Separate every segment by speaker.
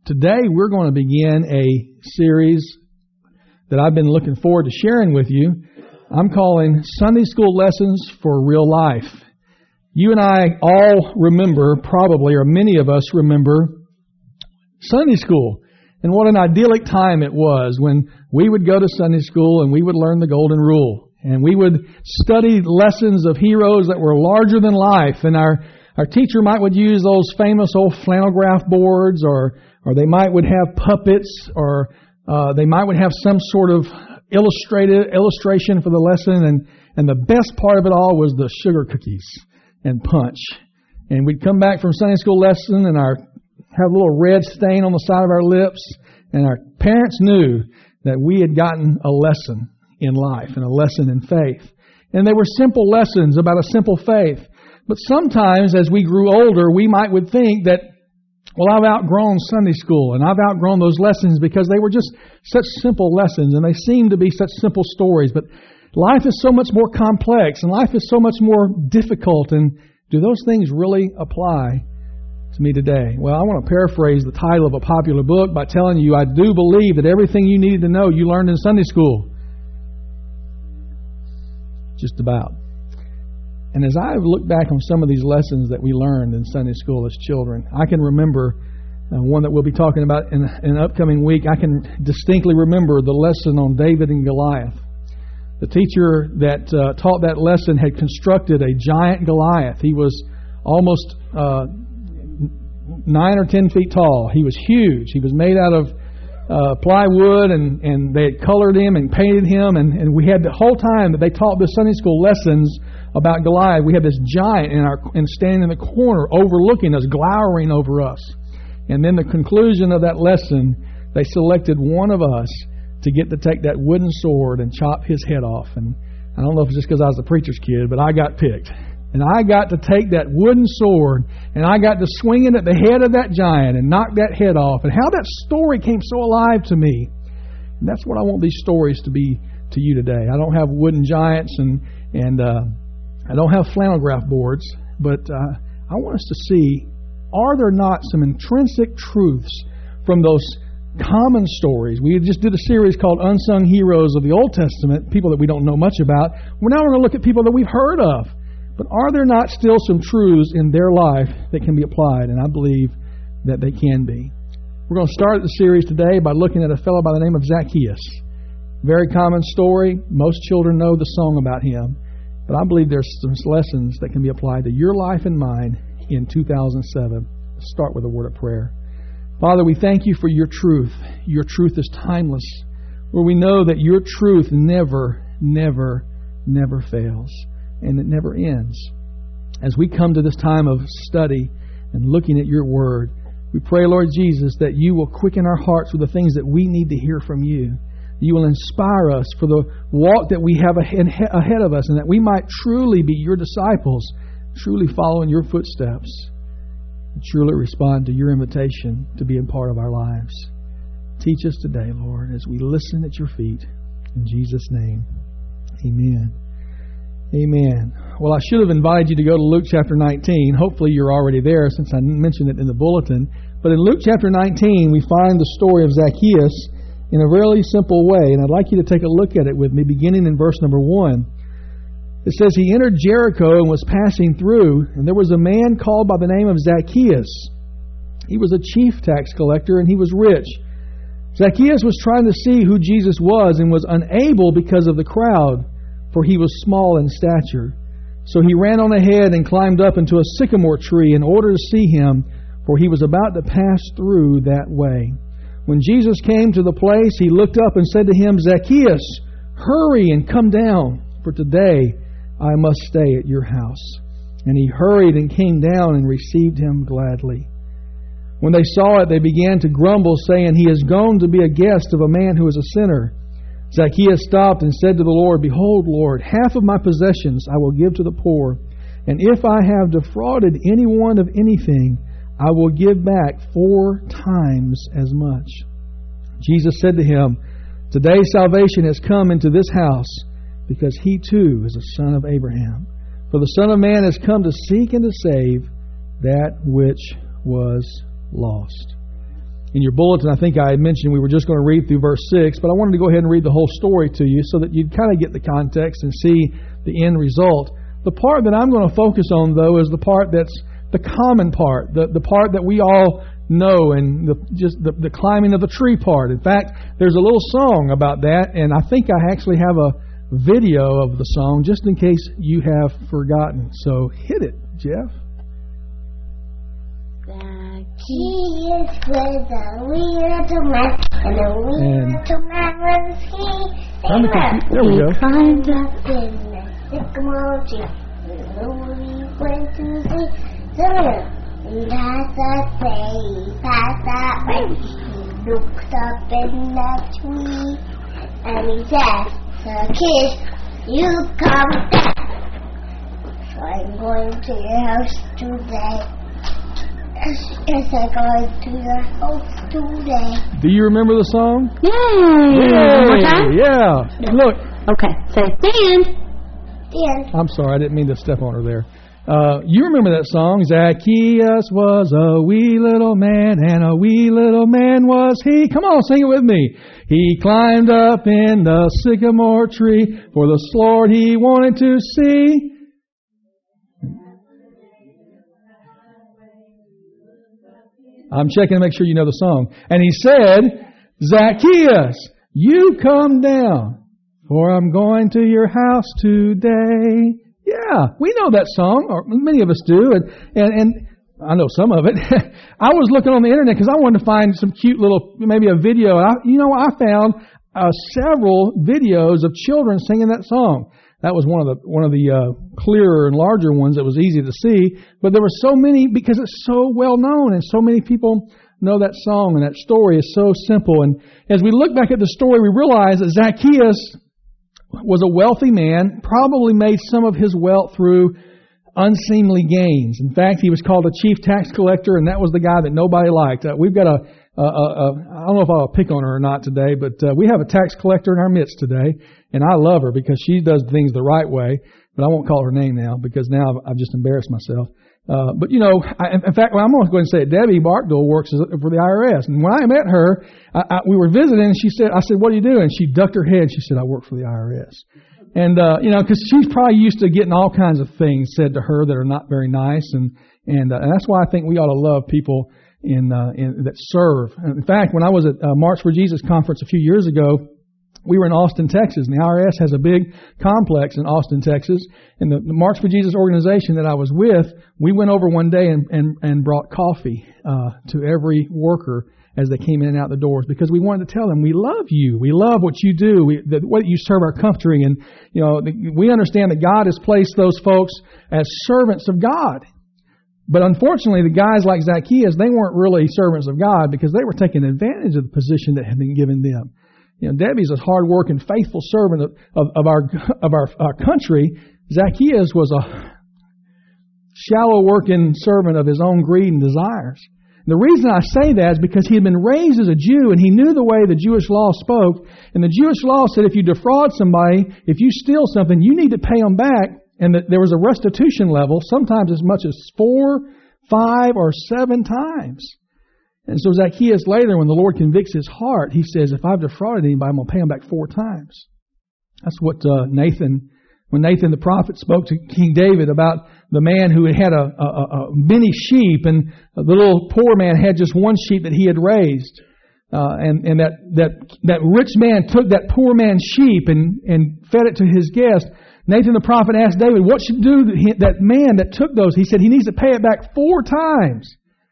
Speaker 1: Today we're going to begin a series that I've been looking forward to sharing with you. I'm calling Sunday School Lessons for Real Life. You and I all remember, probably, or many of us remember, Sunday school. And what an idyllic time it was when we would go to Sunday school and we would learn the Golden Rule. And we would study lessons of heroes that were larger than life. And our teacher would use those famous old flannel graph boards, or they would have puppets, or they would have some sort of illustration for the lesson. And the best part of it all was the sugar cookies and punch. And we'd come back from Sunday school lesson and have a little red stain on the side of our lips, and our parents knew that we had gotten a lesson in life and a lesson in faith. And they were simple lessons about a simple faith. But sometimes as we grew older, we would think that, well, I've outgrown Sunday school and I've outgrown those lessons because they were just such simple lessons and they seemed to be such simple stories. But life is so much more complex and life is so much more difficult. And do those things really apply to me today? Well, I want to paraphrase the title of a popular book by telling you I do believe that everything you needed to know you learned in Sunday school. Just about. And as I look back on some of these lessons that we learned in Sunday school as children, I can remember one that we'll be talking about in an upcoming week. I can distinctly remember the lesson on David and Goliath. The teacher that taught that lesson had constructed a giant Goliath. He was almost 9 or 10 feet tall. He was huge. He was made out of plywood, and they had colored him and painted him. And we had the whole time that they taught the Sunday school lessons about Goliath, we had this giant standing in the corner overlooking us, glowering over us. And then the conclusion of that lesson, they selected one of us to get to take that wooden sword and chop his head off. And I don't know if it's just because I was a preacher's kid, but I got picked. And I got to take that wooden sword and I got to swing it at the head of that giant and knock that head off. And how that story came so alive to me. And that's what I want these stories to be to you today. I don't have wooden giants and I don't have flannel graph boards, but I want us to see, are there not some intrinsic truths from those common stories? We just did a series called Unsung Heroes of the Old Testament, people that we don't know much about. We're now going to look at people that we've heard of. But are there not still some truths in their life that can be applied? And I believe that they can be. We're going to start the series today by looking at a fellow by the name of Zacchaeus. Very common story. Most children know the song about him. But I believe there's some lessons that can be applied to your life and mine in 2007. Let's start with a word of prayer. Father, we thank you for your truth. Your truth is timeless. Where we know that your truth never, never, never fails. And it never ends. As we come to this time of study and looking at your word, we pray, Lord Jesus, that you will quicken our hearts with the things that we need to hear from you. You will inspire us for the walk that we have ahead of us, and that we might truly be your disciples, truly follow in your footsteps, and truly respond to your invitation to be a part of our lives. Teach us today, Lord, as we listen at your feet. In Jesus' name, amen. Amen. Well, I should have invited you to go to Luke chapter 19. Hopefully you're already there since I mentioned it in the bulletin. But in Luke chapter 19, we find the story of Zacchaeus in a really simple way. And I'd like you to take a look at it with me, beginning in verse number 1. It says, he entered Jericho and was passing through, and there was a man called by the name of Zacchaeus. He was a chief tax collector, and he was rich. Zacchaeus was trying to see who Jesus was and was unable because of the crowd, for he was small in stature. So he ran on ahead and climbed up into a sycamore tree in order to see him, for he was about to pass through that way. When Jesus came to the place, he looked up and said to him, Zacchaeus, hurry and come down, for today I must stay at your house. And he hurried and came down and received him gladly. When they saw it, they began to grumble, saying, he is gone to be a guest of a man who is a sinner. Zacchaeus stopped and said to the Lord, behold, Lord, half of my possessions I will give to the poor, and if I have defrauded anyone of anything, I will give back 4 times as much. Jesus said to him, today salvation has come into this house, because he too is a son of Abraham. For the Son of Man has come to seek and to save that which was lost. In your bulletin, I think I had mentioned we were just going to read through verse 6, but I wanted to go ahead and read the whole story to you so that you'd kind of get the context and see the end result. The part that I'm going to focus on, though, is the part that's the common part, the part that we all know, and the climbing of the tree part. In fact, there's a little song about that, and I think I actually have a video of the song just in case you have forgotten. So hit it, Jeff.
Speaker 2: Zacchaeus was a wee little man, and a wee little man was he.
Speaker 1: There we go.
Speaker 2: He climbed up in the sycamore tree, and he went to see the river. He passed that way, he passed that way. He looked up in the tree, and he said, Zacchaeus, you come down, so I'm going to your house today. Yes, I'm going to your house today.
Speaker 1: Do you remember the song?
Speaker 3: Yay! One more time?
Speaker 1: Yeah. Look.
Speaker 3: Okay, say the end.
Speaker 2: The end.
Speaker 1: I'm sorry, I didn't mean to step on her there. You remember that song, Zacchaeus was a wee little man, and a wee little man was he. Come on, sing it with me. He climbed up in the sycamore tree, for the Lord he wanted to see. I'm checking to make sure you know the song. And he said, Zacchaeus, you come down, for I'm going to your house today. Yeah, we know that song, or many of us do, and I know some of it. I was looking on the internet because I wanted to find some cute little, maybe a video. I found several videos of children singing that song. That was one of the clearer and larger ones that was easy to see. But there were so many because it's so well known, and so many people know that song, and that story is so simple. And as we look back at the story, we realize that Zacchaeus was a wealthy man, probably made some of his wealth through unseemly gains. In fact, he was called a chief tax collector, and that was the guy that nobody liked. We've got I don't know if I'll pick on her or not today, but we have a tax collector in our midst today, and I love her because she does things the right way, but I won't call her name now because now I've just embarrassed myself. But in fact, I'm going to go ahead and say it. Debbie Barkdale works for the IRS. And when I met her, we were visiting, and I said, what do you do? And she ducked her head. She said, I work for the IRS. And, because she's probably used to getting all kinds of things said to her that are not very nice. And that's why I think we ought to love people that serve. In fact, when I was at March for Jesus conference a few years ago, we were in Austin, Texas, and the IRS has a big complex in Austin, Texas. And the March for Jesus organization that I was with, we went over one day and brought coffee to every worker as they came in and out the doors, because we wanted to tell them, we love you. We love what you do, the way you serve our country. And, we understand that God has placed those folks as servants of God. But unfortunately, the guys like Zacchaeus, they weren't really servants of God because they were taking advantage of the position that had been given them. Debbie's a hard-working, faithful servant of our country. Zacchaeus was a shallow-working servant of his own greed and desires. And the reason I say that is because he had been raised as a Jew, and he knew the way the Jewish law spoke. And the Jewish law said if you defraud somebody, if you steal something, you need to pay them back. And that there was a restitution level, sometimes as much as 4, 5, or 7 times. And so Zacchaeus later, when the Lord convicts his heart, he says, if I've defrauded anybody, I'm going to pay him back 4 times. That's what when Nathan the prophet spoke to King David about the man who had many sheep, and the little poor man had just one sheep that he had raised. And that rich man took that poor man's sheep and fed it to his guest. Nathan the prophet asked David, what should do that man that took those? He said he needs to pay it back 4 times.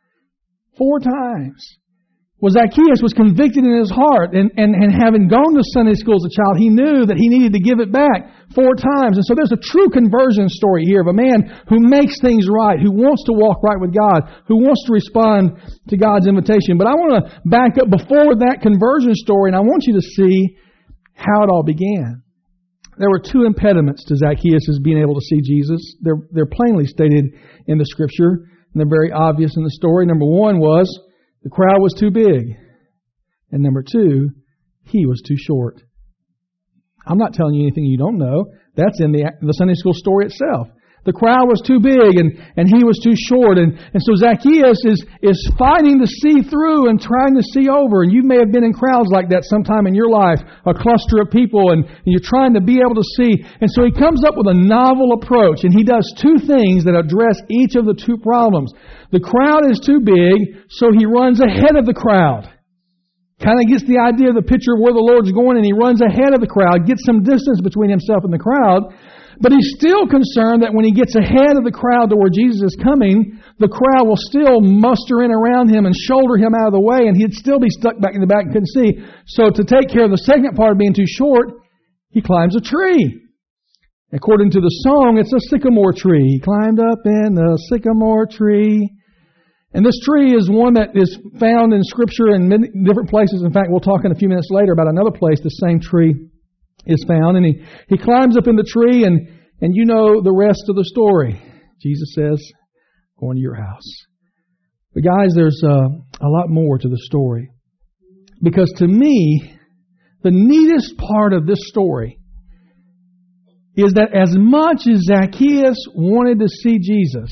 Speaker 1: 4 times. Well, Zacchaeus was convicted in his heart, and having gone to Sunday school as a child, he knew that he needed to give it back 4 times. And so there's a true conversion story here of a man who makes things right, who wants to walk right with God, who wants to respond to God's invitation. But I want to back up before that conversion story, and I want you to see how it all began. There were 2 impediments to Zacchaeus' being able to see Jesus. They're plainly stated in the Scripture, and they're very obvious in the story. Number 1 was the crowd was too big. And number 2, he was too short. I'm not telling you anything you don't know. That's in the Sunday school story itself. The crowd was too big and he was too short. And so Zacchaeus is fighting to see through and trying to see over. And you may have been in crowds like that sometime in your life, a cluster of people, and you're trying to be able to see. And so he comes up with a novel approach, and he does two things that address each of the two problems. The crowd is too big, so he runs ahead of the crowd. Kind of gets the idea of the picture of where the Lord's going, and he runs ahead of the crowd, gets some distance between himself and the crowd. But he's still concerned that when he gets ahead of the crowd to where Jesus is coming, the crowd will still muster in around him and shoulder him out of the way, and he'd still be stuck back in the back and couldn't see. So to take care of the second part of being too short, he climbs a tree. According to the song, it's a sycamore tree. He climbed up in the sycamore tree. And this tree is one that is found in Scripture in many different places. In fact, we'll talk in a few minutes later about another place the same tree is found. And he climbs up in the tree, and you know the rest of the story. Jesus says, going to your house. But guys, there's a lot more to the story. Because to me, the neatest part of this story is that as much as Zacchaeus wanted to see Jesus,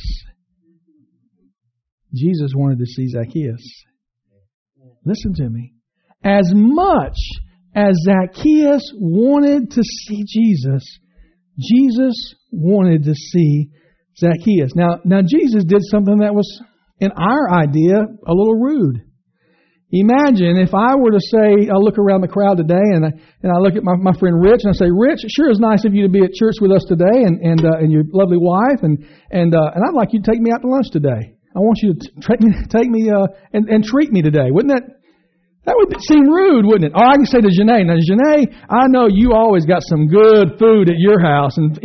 Speaker 1: Jesus wanted to see Zacchaeus. Listen to me. As much as Zacchaeus wanted to see Jesus, Jesus wanted to see Zacchaeus. Now Jesus did something that was, in our idea, a little rude. Imagine if I were to say, I look around the crowd today and I look at my friend Rich and I say, Rich, it sure is nice of you to be at church with us today and your lovely wife and I'd like you to take me out to lunch today. I want you to take me and treat me today. Wouldn't that would seem rude, wouldn't it? Or I can say to Janae, now Janae, I know you always got some good food at your house, and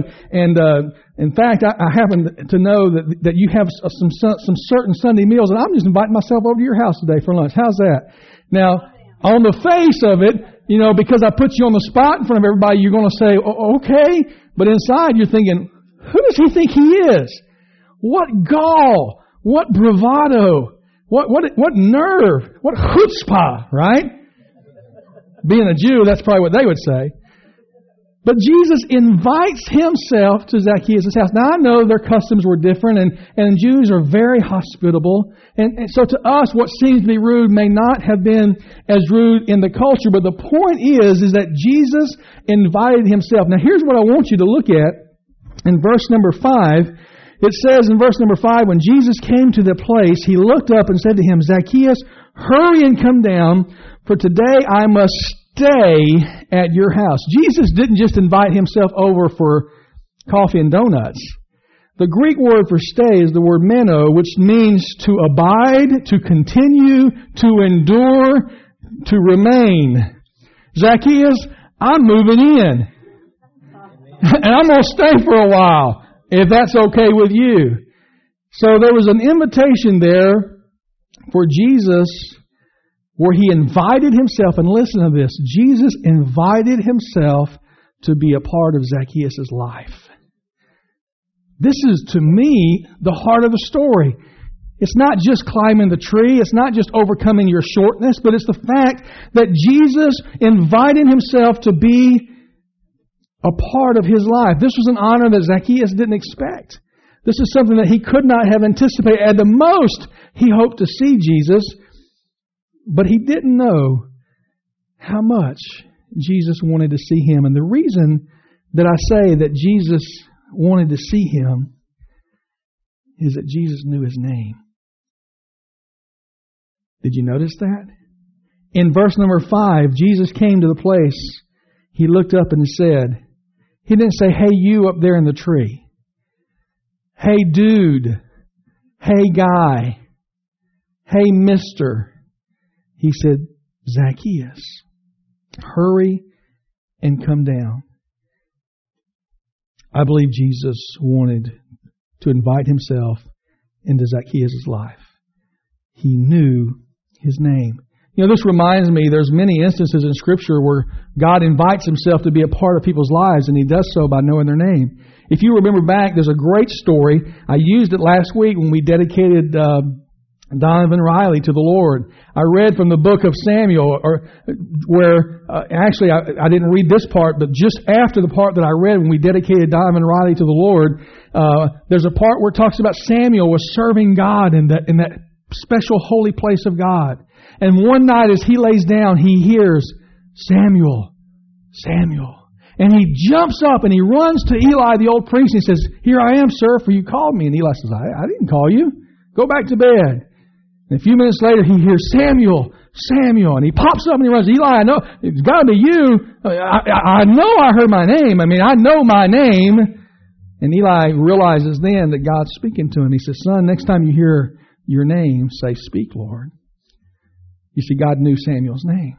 Speaker 1: in fact, I happen to know that you have some certain Sunday meals, and I'm just inviting myself over to your house today for lunch. How's that? Now, on the face of it, because I put you on the spot in front of everybody, you're going to say, okay, but inside you're thinking, who does he think he is? What gall? What bravado? What nerve? What chutzpah, right? Being a Jew, that's probably what they would say. But Jesus invites himself to Zacchaeus' house. Now, I know their customs were different, and Jews are very hospitable. And so to us, what seems to be rude may not have been as rude in the culture. But the point is that Jesus invited himself. Now, here's what I want you to look at in verse number 5. It says in verse number 5, when Jesus came to the place, he looked up and said to him, Zacchaeus, hurry and come down, for today I must stay at your house. Jesus didn't just invite himself over for coffee and donuts. The Greek word for stay is the word meno, which means to abide, to continue, to endure, to remain. Zacchaeus, I'm moving in. And I'm going to stay for a while, if that's okay with you. So there was an invitation there for Jesus where he invited himself, and listen to this, Jesus invited himself to be a part of Zacchaeus' life. This is, to me, the heart of the story. It's not just climbing the tree, it's not just overcoming your shortness, but it's the fact that Jesus invited himself to be a part of his life. This was an honor that Zacchaeus didn't expect. This is something that he could not have anticipated. At the most, he hoped to see Jesus, but he didn't know how much Jesus wanted to see him. And the reason that I say that Jesus wanted to see him is that Jesus knew his name. Did you notice that? In verse number 5, Jesus came to the place. He looked up and said, he didn't say, hey, you up there in the tree. Hey, dude. Hey, guy. Hey, mister. He said, Zacchaeus, hurry and come down. I believe Jesus wanted to invite himself into Zacchaeus' life. He knew his name. This reminds me, there's many instances in Scripture where God invites himself to be a part of people's lives, and he does so by knowing their name. If you remember back, there's a great story. I used it last week when we dedicated Donovan Riley to the Lord. I read from the book of Samuel, where actually I didn't read this part, but just after the part that I read when we dedicated Donovan Riley to the Lord, there's a part where it talks about Samuel was serving God in that special holy place of God. And one night as he lays down, he hears, Samuel, Samuel. And he jumps up and he runs to Eli, the old priest, and he says, Here I am, sir, for you called me. And Eli says, I didn't call you. Go back to bed. And a few minutes later, he hears, Samuel, Samuel. And he pops up and he runs, Eli, I know, it's got to be you. I know I heard my name. I know my name. And Eli realizes then that God's speaking to him. He says, Son, next time you hear your name, say, Speak, Lord. You see, God knew Samuel's name.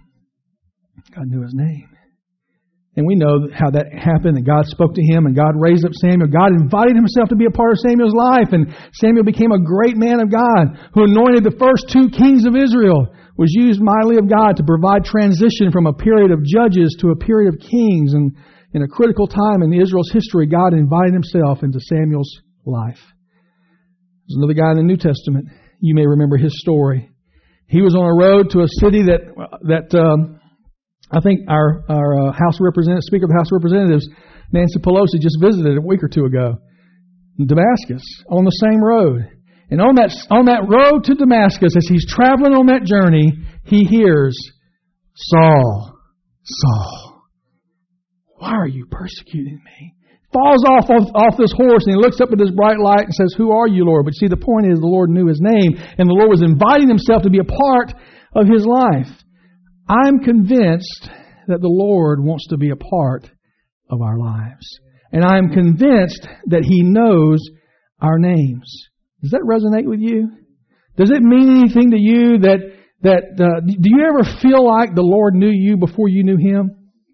Speaker 1: God knew his name. And we know how that happened, and God spoke to him, and God raised up Samuel. God invited himself to be a part of Samuel's life, and Samuel became a great man of God who anointed the first 2 kings of Israel, was used mightily of God to provide transition from a period of judges to a period of kings. And in a critical time in Israel's history, God invited himself into Samuel's life. There's another guy in the New Testament. You may remember his story. He was on a road to a city that I think our Speaker of the House of Representatives, Nancy Pelosi, just visited a week or 2 ago. Damascus, on the same road. And on that road to Damascus, as he's traveling on that journey, he hears, Saul, Saul, why are you persecuting me? Falls off this horse and he looks up at this bright light and says, Who are you, Lord? But see, the point is the Lord knew his name, and the Lord was inviting himself to be a part of his life. I'm convinced that the Lord wants to be a part of our lives. And I'm convinced that He knows our names. Does that resonate with you? Does it mean anything to you do you ever feel like the Lord knew you before you knew Him?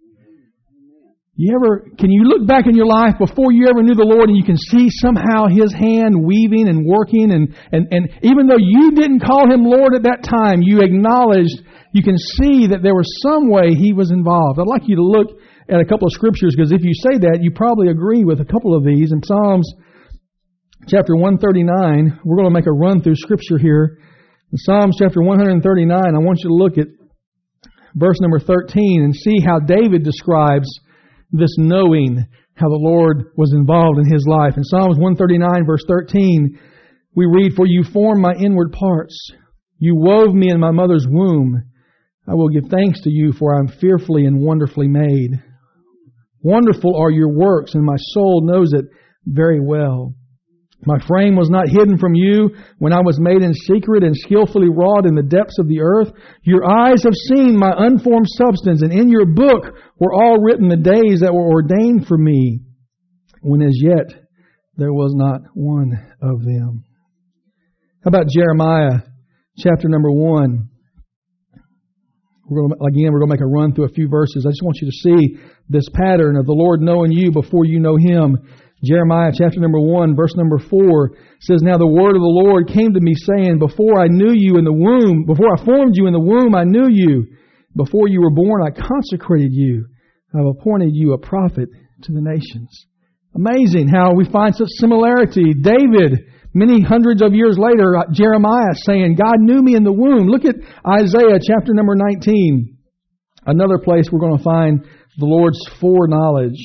Speaker 1: Can you look back in your life before you ever knew the Lord and you can see somehow His hand weaving and working and even though you didn't call Him Lord at that time, you acknowledged, you can see that there was some way He was involved. I'd like you to look at a couple of scriptures, because if you say that, you probably agree with a couple of these. In Psalms chapter 139, we're going to make a run through scripture here. In Psalms chapter 139, I want you to look at verse number 13 and see how David describes this knowing, how the Lord was involved in his life. In Psalms 139 verse 13, we read, For you formed my inward parts. You wove me in my mother's womb. I will give thanks to you, for I am fearfully and wonderfully made. Wonderful are your works, and my soul knows it very well. My frame was not hidden from you when I was made in secret and skillfully wrought in the depths of the earth. Your eyes have seen my unformed substance, and in your book were all written the days that were ordained for me, when as yet there was not one of them. How about Jeremiah chapter number 1? We're going to make a run through a few verses. I just want you to see this pattern of the Lord knowing you before you know Him. Jeremiah chapter number 1, verse number 4 says, Now the word of the Lord came to me, saying, Before I formed you in the womb, I knew you. Before you were born, I consecrated you. I have appointed you a prophet to the nations. Amazing how we find such similarity. David, many hundreds of years later, Jeremiah saying, God knew me in the womb. Look at Isaiah chapter number 19. Another place we're going to find the Lord's foreknowledge.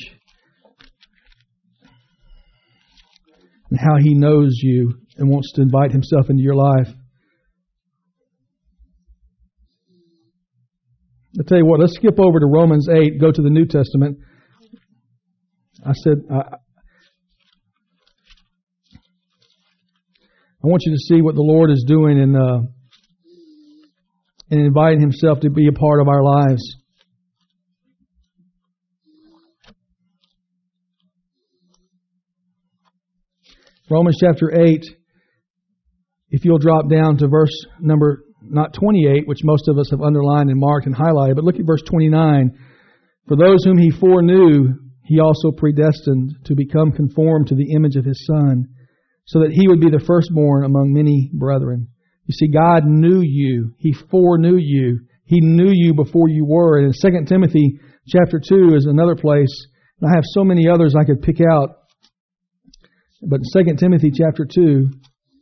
Speaker 1: And how He knows you and wants to invite Himself into your life. I'll tell you what, let's skip over to Romans 8, go to the New Testament. I want you to see what the Lord is doing in inviting Himself to be a part of our lives. Romans chapter 8, if you'll drop down to verse number, not 28, which most of us have underlined and marked and highlighted, but look at verse 29. For those whom He foreknew, He also predestined to become conformed to the image of His Son, so that He would be the firstborn among many brethren. You see, God knew you. He foreknew you. He knew you before you were. And in 2 Timothy chapter 2 is another place. And I have so many others I could pick out. But in 2 Timothy chapter 2,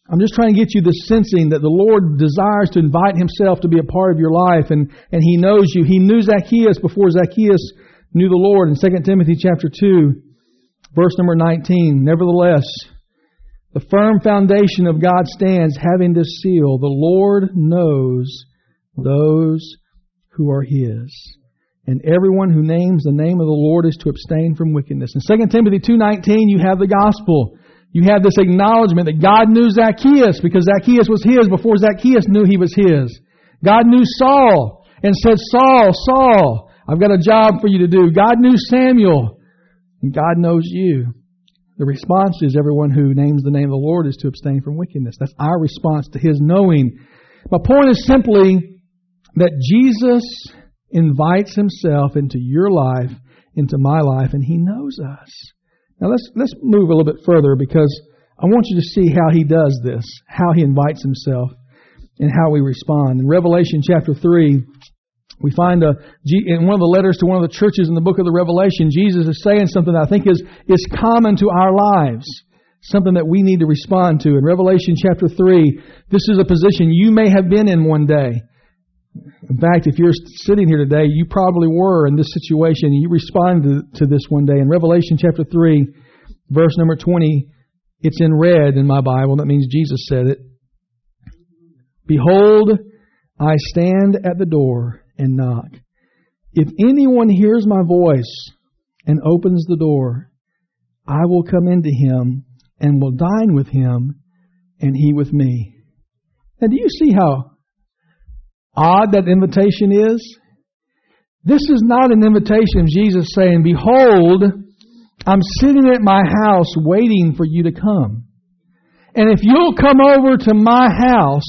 Speaker 1: I'm just trying to get you the sensing that the Lord desires to invite Himself to be a part of your life, and He knows you. He knew Zacchaeus before Zacchaeus knew the Lord. In 2 Timothy chapter 2, verse number 19, nevertheless, the firm foundation of God stands, having this seal, the Lord knows those who are His. And everyone who names the name of the Lord is to abstain from wickedness. In 2 Timothy 2:19, you have the gospel. You have this acknowledgement that God knew Zacchaeus because Zacchaeus was His before Zacchaeus knew he was His. God knew Saul and said, Saul, Saul, I've got a job for you to do. God knew Samuel, and God knows you. The response is everyone who names the name of the Lord is to abstain from wickedness. That's our response to His knowing. My point is simply that Jesus invites Himself into your life, into my life, and He knows us. Now let's move a little bit further because I want you to see how He does this, how He invites Himself, and how we respond. In Revelation chapter 3, we find in one of the letters to one of the churches in the book of the Revelation, Jesus is saying something that I think is common to our lives, something that we need to respond to. In Revelation chapter 3, this is a position you may have been in one day. In fact, if you're sitting here today, you probably were in this situation and you responded to this one day. In Revelation chapter 3, verse number 20, it's in red in my Bible. That means Jesus said it. Behold, I stand at the door and knock. If anyone hears my voice and opens the door, I will come into him and will dine with him and he with me. Now, do you see how odd that invitation is? This is not an invitation of Jesus saying, behold, I'm sitting at my house waiting for you to come. And if you'll come over to my house,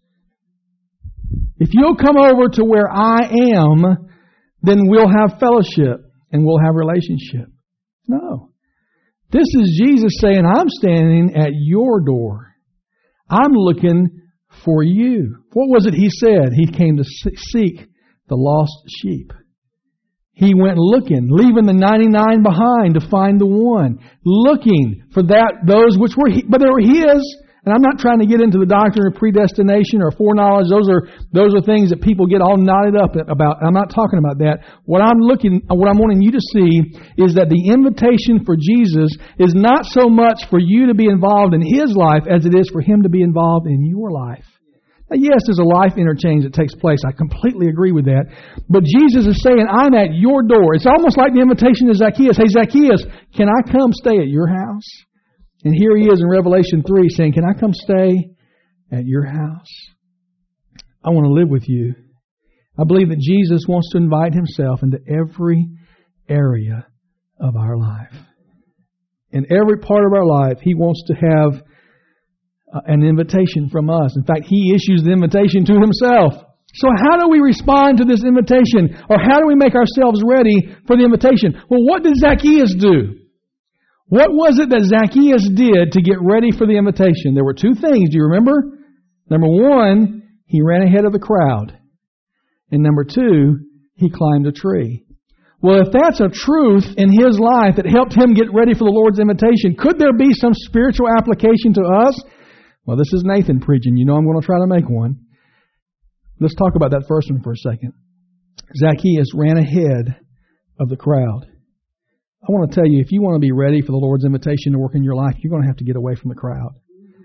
Speaker 1: if you'll come over to where I am, then we'll have fellowship and we'll have relationship. No. This is Jesus saying, I'm standing at your door. I'm looking for you. What was it He said? He came to seek the lost sheep. He went looking, leaving the 99 behind to find the one, looking for those which were, but they were His. And I'm not trying to get into the doctrine of predestination or foreknowledge. Those are things that people get all knotted up about. I'm not talking about that. What I'm wanting you to see is that the invitation for Jesus is not so much for you to be involved in His life as it is for Him to be involved in your life. Now, yes, there's a life interchange that takes place. I completely agree with that. But Jesus is saying, I'm at your door. It's almost like the invitation to Zacchaeus. Hey, Zacchaeus, can I come stay at your house? And here He is in Revelation 3 saying, can I come stay at your house? I want to live with you. I believe that Jesus wants to invite Himself into every area of our life. In every part of our life, He wants to have an invitation from us. In fact, He issues the invitation to Himself. So how do we respond to this invitation? Or how do we make ourselves ready for the invitation? Well, what did Zacchaeus do? What was it that Zacchaeus did to get ready for the invitation? There were two things. Do you remember? Number one, he ran ahead of the crowd. And number two, he climbed a tree. Well, if that's a truth in his life that helped him get ready for the Lord's invitation, could there be some spiritual application to us? Well, this is Nathan preaching. You know I'm going to try to make one. Let's talk about that first one for a second. Zacchaeus ran ahead of the crowd. I want to tell you, if you want to be ready for the Lord's invitation to work in your life, you're going to have to get away from the crowd.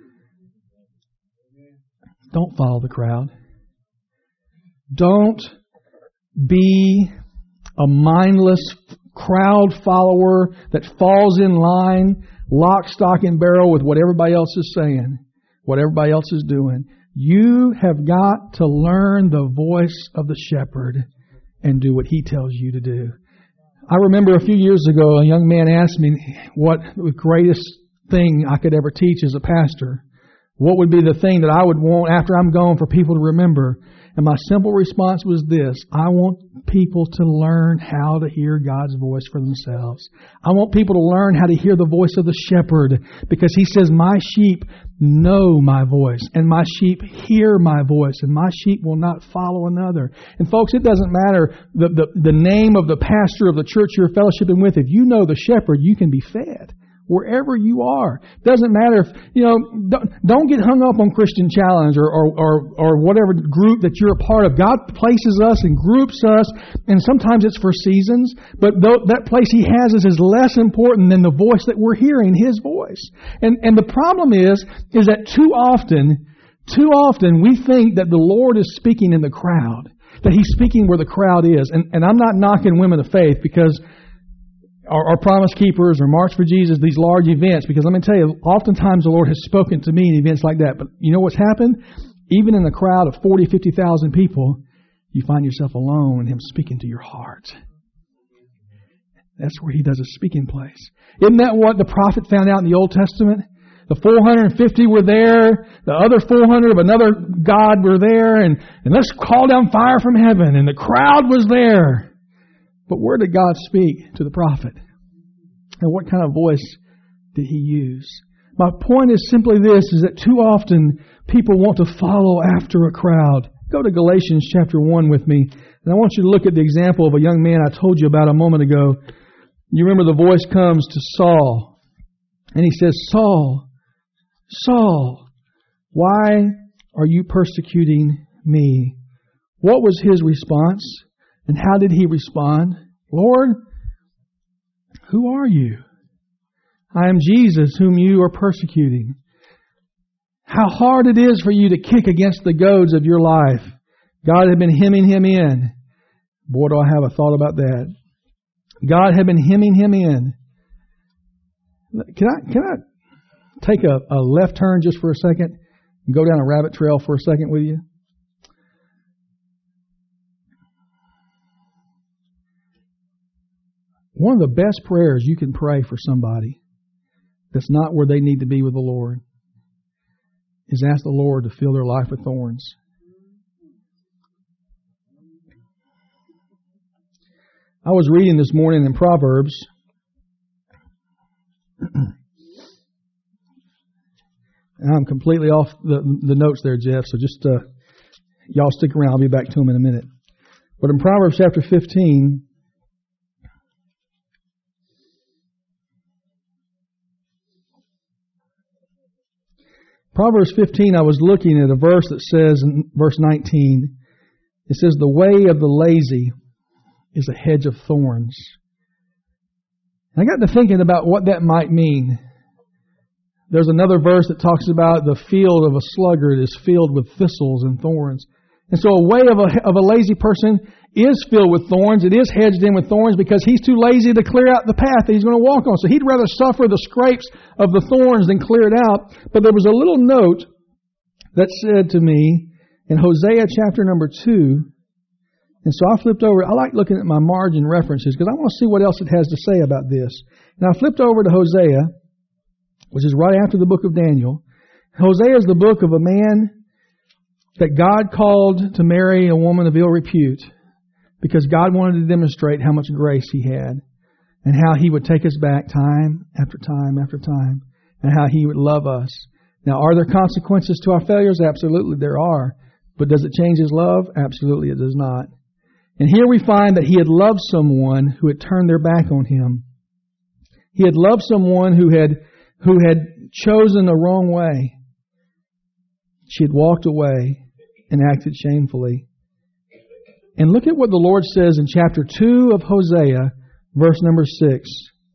Speaker 1: Don't follow the crowd. Don't be a mindless crowd follower that falls in line, lock, stock, and barrel with what everybody else is saying, what everybody else is doing. You have got to learn the voice of the shepherd and do what He tells you to do. I remember a few years ago, a young man asked me what the greatest thing I could ever teach as a pastor. What would be the thing that I would want after I'm gone for people to remember? And my simple response was this: I want people to learn how to hear God's voice for themselves. I want people to learn how to hear the voice of the shepherd, because He says, my sheep know my voice, and my sheep hear my voice, and my sheep will not follow another. And folks, it doesn't matter the name of the pastor of the church you're fellowshipping with. If you know the shepherd, you can be fed. wherever you are. Doesn't matter if, don't get hung up on Christian Challenge or whatever group that you're a part of. God places us and groups us, and sometimes it's for seasons, but that place He has us is less important than the voice that we're hearing, His voice. And the problem is that too often we think that the Lord is speaking in the crowd, that He's speaking where the crowd is. And I'm not knocking women of faith because our Promise Keepers or March for Jesus, these large events, because let me tell you, oftentimes the Lord has spoken to me in events like that. But you know what's happened? Even in a crowd of 40, 50,000 people, you find yourself alone and Him speaking to your heart. That's where He does a speaking place. Isn't that what the prophet found out in the Old Testament? The 450 were there. The other 400 of another God were there. And let's call down fire from heaven. And the crowd was there. But where did God speak to the prophet? And what kind of voice did He use? My point is simply this, is that too often people want to follow after a crowd. Go to Galatians chapter 1 with me. And I want you to look at the example of a young man I told you about a moment ago. You remember the voice comes to Saul. And he says, Saul, Saul, why are you persecuting me? What was his response? And how did he respond? Lord, who are you? I am Jesus whom you are persecuting. How hard it is for you to kick against the goads of your life. God had been hemming him in. Boy, do I have a thought about that. God had been hemming him in. Can I take a left turn just for a second and go down a rabbit trail for a second with you? One of the best prayers you can pray for somebody that's not where they need to be with the Lord is ask the Lord to fill their life with thorns. I was reading this morning in Proverbs. And I'm completely off the notes there, Jeff, so just y'all stick around. I'll be back to them in a minute. But in Proverbs chapter 15, Proverbs 15, I was looking at a verse that says in verse 19, it says, the way of the lazy is a hedge of thorns. And I got to thinking about what that might mean. There's another verse that talks about the field of a sluggard is filled with thistles and thorns. And so a way of a lazy person is filled with thorns. It is hedged in with thorns because he's too lazy to clear out the path that he's going to walk on. So he'd rather suffer the scrapes of the thorns than clear it out. But there was a little note that said to me in Hosea chapter number 2. And so I flipped over. I like looking at my margin references because I want to see what else it has to say about this. And I flipped over to Hosea, which is right after the book of Daniel. Hosea is the book of a man that God called to marry a woman of ill repute because God wanted to demonstrate how much grace He had and how He would take us back time after time after time and how He would love us. Now, are there consequences to our failures? Absolutely, there are. But does it change His love? Absolutely, it does not. And here we find that he had loved someone who had turned their back on him. He had loved someone who had chosen the wrong way. She had walked away and acted shamefully. And look at what the Lord says in chapter 2 of Hosea, verse number 6.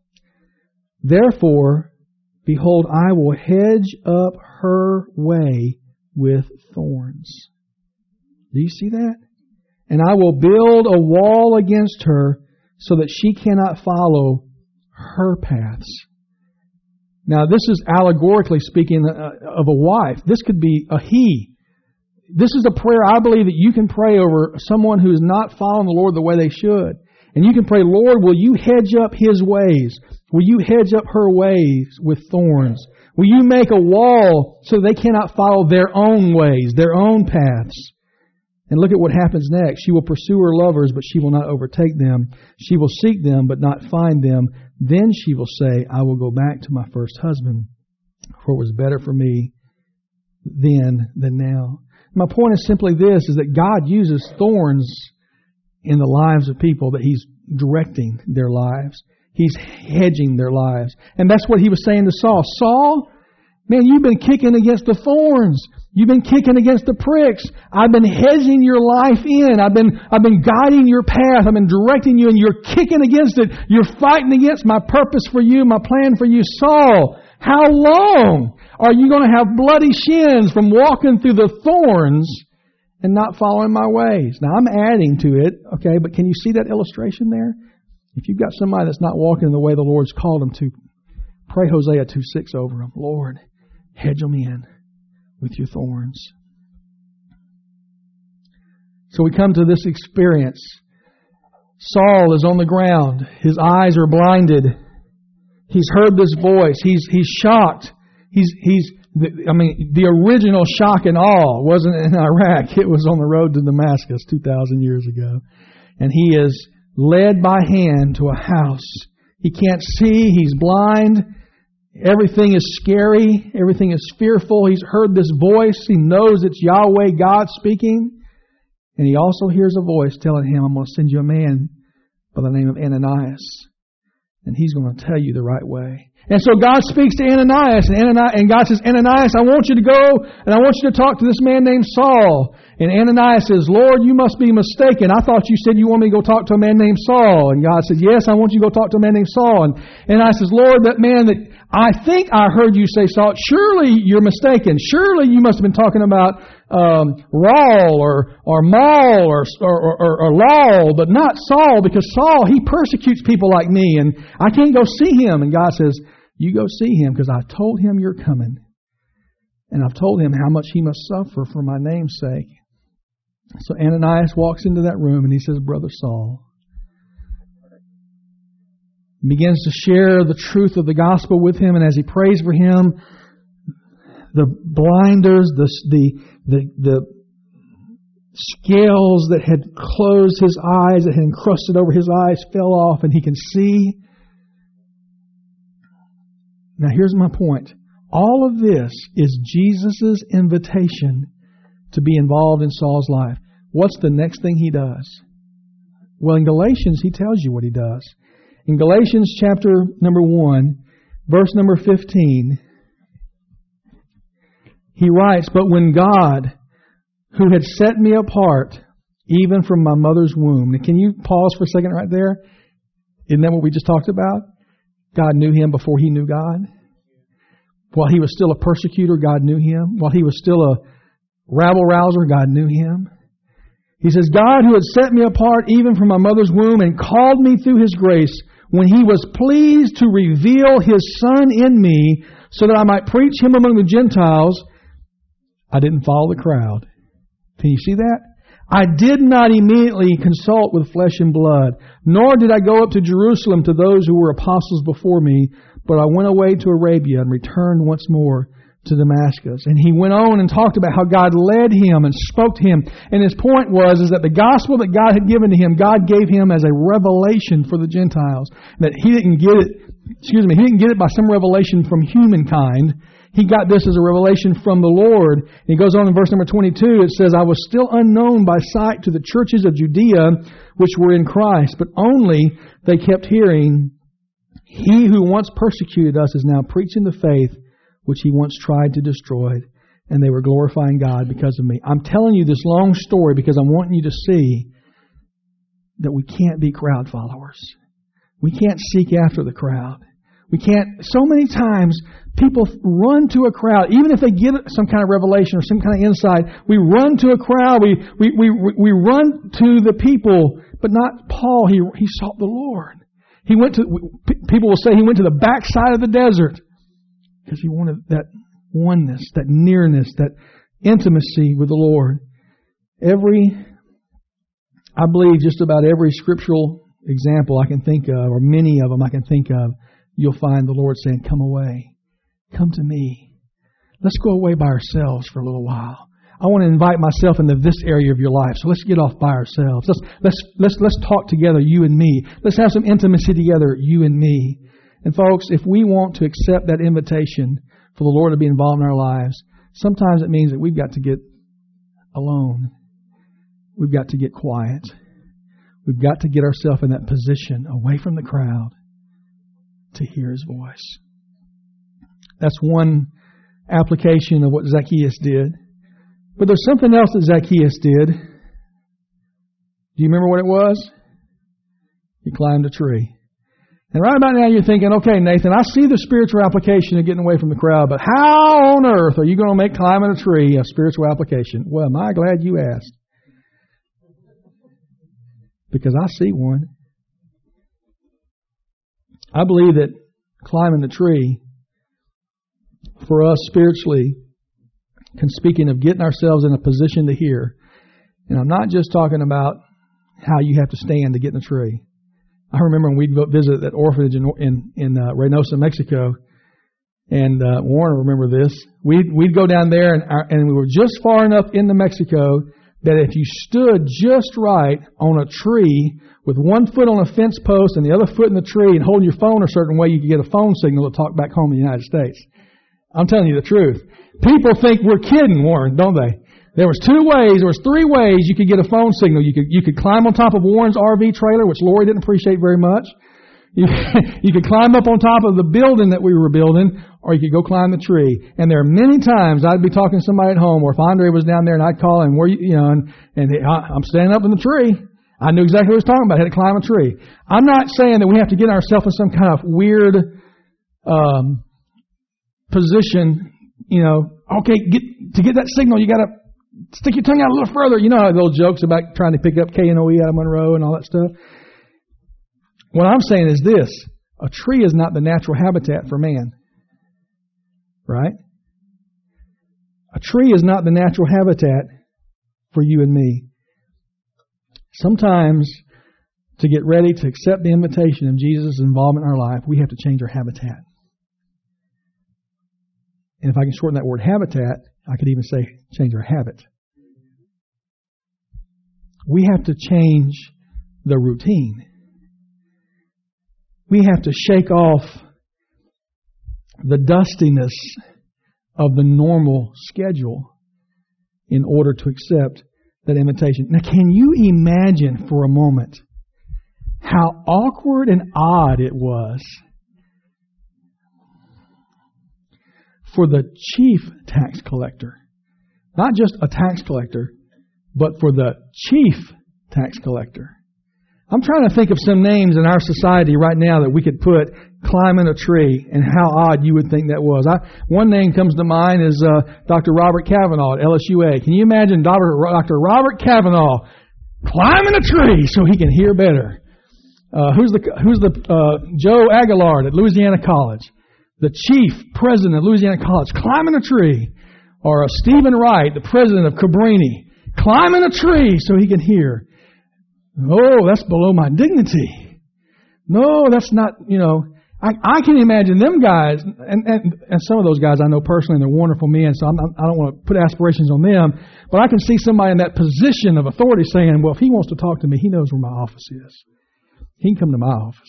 Speaker 1: Therefore, behold, I will hedge up her way with thorns. Do you see that? And I will build a wall against her so that she cannot follow her paths. Now, this is allegorically speaking of a wife. This could be a he. This is a prayer I believe that you can pray over someone who is not following the Lord the way they should. And you can pray, Lord, will you hedge up his ways? Will you hedge up her ways with thorns? Will you make a wall so they cannot follow their own ways, their own paths? And look at what happens next. She will pursue her lovers, but she will not overtake them. She will seek them, but not find them. Then she will say, I will go back to my first husband, for it was better for me then than now. My point is simply this, is that God uses thorns in the lives of people, that He's directing their lives. He's hedging their lives. And that's what he was saying to Saul. Saul, man, you've been kicking against the thorns. You've been kicking against the pricks. I've been hedging your life in. I've been guiding your path. I've been directing you, and you're kicking against it. You're fighting against my purpose for you, my plan for you. Saul, how long are you going to have bloody shins from walking through the thorns and not following my ways? Now, I'm adding to it, okay, but can you see that illustration there? If you've got somebody that's not walking in the way the Lord's called them to, pray Hosea 2:6 over them. Lord, hedge them in with your thorns. So we come to this experience. Saul is on the ground. His eyes are blinded. He's heard this voice. He's shocked. The original shock and awe wasn't in Iraq. It was on the road to Damascus 2,000 years ago. And he is led by hand to a house. He can't see. He's blind. Everything is scary. Everything is fearful. He's heard this voice. He knows it's Yahweh, God speaking. And he also hears a voice telling him, I'm going to send you a man by the name of Ananias. And he's going to tell you the right way. And so God speaks to Ananias, and God says, Ananias, I want you to go, and I want you to talk to this man named Saul. And Ananias says, Lord, you must be mistaken. I thought you said you want me to go talk to a man named Saul. And God says, yes, I want you to go talk to a man named Saul. And Ananias says, Lord, that man that I think I heard you say Saul, surely you're mistaken. Surely you must have been talking about Raul or Maul or Laul, but not Saul, because Saul, he persecutes people like me, and I can't go see him. And God says, you go see him, because I told him you're coming. And I've told him how much he must suffer for my name's sake. So Ananias walks into that room and he says, Brother Saul. He begins to share the truth of the gospel with him, and as he prays for him, the blinders, the scales that had closed his eyes, that had encrusted over his eyes, fell off, and he can see. Now here's my point. All of this is Jesus' invitation to be involved in Saul's life. What's the next thing he does? Well, in Galatians, he tells you what he does. In Galatians chapter number 1, verse number 15, he writes, But when God, who had set me apart, even from my mother's womb. Now, can you pause for a second right there? Isn't that what we just talked about? God knew him before he knew God. While he was still a persecutor, God knew him. While he was still a rabble-rouser, God knew him. He says, God who had set me apart even from my mother's womb and called me through His grace, when He was pleased to reveal His Son in me so that I might preach Him among the Gentiles, I didn't follow the crowd. Can you see that? I did not immediately consult with flesh and blood, nor did I go up to Jerusalem to those who were apostles before me, but I went away to Arabia and returned once more to Damascus. And he went on and talked about how God led him and spoke to him. And his point was that the gospel that God had given to him, God gave him as a revelation for the Gentiles. That he didn't get it by some revelation from humankind. He got this as a revelation from the Lord. And he goes on in verse number 22, it says, I was still unknown by sight to the churches of Judea which were in Christ, but only they kept hearing, He who once persecuted us is now preaching the faith which he once tried to destroy, and they were glorifying God because of me. I'm telling you this long story because I want you to see that we can't be crowd followers. We can't seek after the crowd. We can't. So many times people run to a crowd, even if they get some kind of revelation or some kind of insight. We run to a crowd. We run to the people, but not Paul. He sought the Lord. He went to. People will say he went to the backside of the desert because he wanted that oneness, that nearness, that intimacy with the Lord. I believe just about every scriptural example I can think of, or many of them I can think of, you'll find the Lord saying, come away. Come to me. Let's go away by ourselves for a little while. I want to invite myself into this area of your life. So let's get off by ourselves. Let's talk together, you and me. Let's have some intimacy together, you and me. And folks, if we want to accept that invitation for the Lord to be involved in our lives, sometimes it means that we've got to get alone. We've got to get quiet. We've got to get ourselves in that position away from the crowd to hear His voice. That's one application of what Zacchaeus did. But there's something else that Zacchaeus did. Do you remember what it was? He climbed a tree. And right about now you're thinking, okay, Nathan, I see the spiritual application of getting away from the crowd, but how on earth are you going to make climbing a tree a spiritual application? Well, am I glad you asked? Because I see one. I believe that climbing the tree for us spiritually, speaking of getting ourselves in a position to hear, and I'm not just talking about how you have to stand to get in the tree. I remember when we'd go visit that orphanage in Reynosa, Mexico, and Warren will remember this. We'd go down there, and we were just far enough into Mexico that if you stood just right on a tree with one foot on a fence post and the other foot in the tree and holding your phone a certain way, you could get a phone signal to talk back home in the United States. I'm telling you the truth. People think we're kidding, Warren, don't they? There was three ways you could get a phone signal. You could climb on top of Warren's RV trailer, which Lori didn't appreciate very much. You could climb up on top of the building that we were building, or you could go climb the tree. And there are many times I'd be talking to somebody at home, or if Andre was down there and I'd call him, I'm standing up in the tree. I knew exactly what he was talking about. I had to climb a tree. I'm not saying that we have to get ourselves in some kind of weird position. Okay, to get that signal, you got to stick your tongue out a little further. You know how those jokes about trying to pick up K-N-O-E out of Monroe and all that stuff? What I'm saying is this. A tree is not the natural habitat for man. Right? A tree is not the natural habitat for you and me. Sometimes, to get ready to accept the invitation of Jesus' involvement in our life, we have to change our habitat. And if I can shorten that word habitat, I could even say change our habit. We have to change the routine. We have to shake off the dustiness of the normal schedule in order to accept that invitation. Now, can you imagine for a moment how awkward and odd it was for the chief tax collector, not just a tax collector, but for the chief tax collector? I'm trying to think of some names in our society right now that we could put climbing a tree, and how odd you would think that was. One name comes to mind is Dr. Robert Kavanaugh at LSUA. Can you imagine Dr. Robert Kavanaugh climbing a tree so he can hear better? Who's the Joe Aguilar at Louisiana College, the chief president of Louisiana College, climbing a tree, or Stephen Wright, the president of Cabrini, climbing a tree so he can hear. Oh, that's below my dignity. No, that's not, I can imagine them guys, and some of those guys I know personally, and they're wonderful men, so I don't want to put aspirations on them, but I can see somebody in that position of authority saying, well, if he wants to talk to me, he knows where my office is. He can come to my office.